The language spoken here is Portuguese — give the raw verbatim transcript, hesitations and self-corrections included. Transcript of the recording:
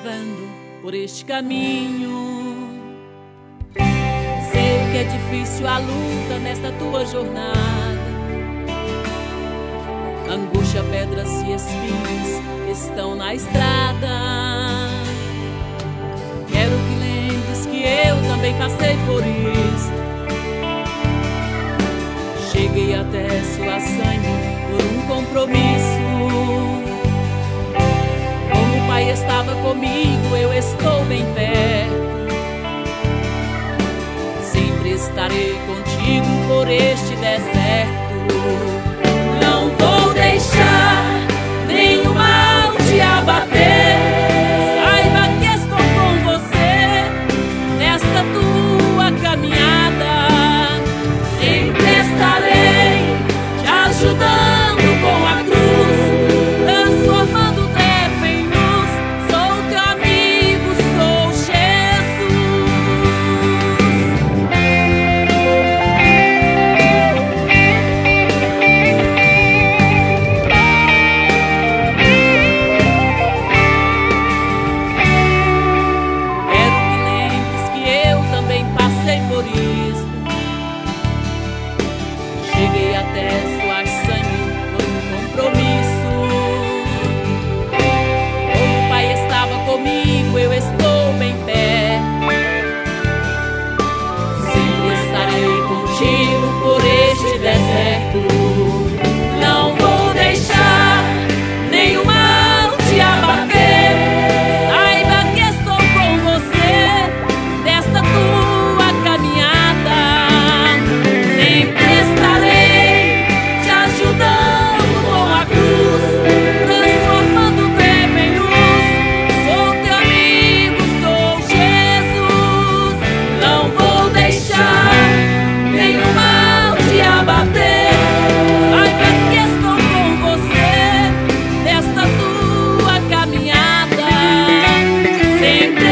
levando por este caminho. Sei que é difícil a luta nesta tua jornada. Angústia, pedras e espinhos estão na estrada. Quero que lembres que eu também passei por isso. Cheguei até sua sangue por um compromisso. Como o Pai estava comigo, eu estou bem perto. Sempre estarei contigo por este deserto. Não vou deixar nenhum mal te abater. Saiba que estou com você nesta tua caminhada. Sempre estarei te ajudando com a cruz, transformando treva em luz. Sou teu amigo, sou Jesus. Quero que lembres que eu também passei por isso. Cheguei até suas sangue por um compromisso. Como o Pai estava comigo, eu estou bem perto. Sempre estarei contigo por este deserto. Não vou deixar nenhum mal te abater. Saiba que estou com você nesta tua caminhada. Sempre estarei te ajudando com a cruz, transformando treva em luz. Sou teu amigo, sou Jesus. Não vou deixar nenhum mal te abater. Saiba que estou com você nesta tua caminhada. Sempre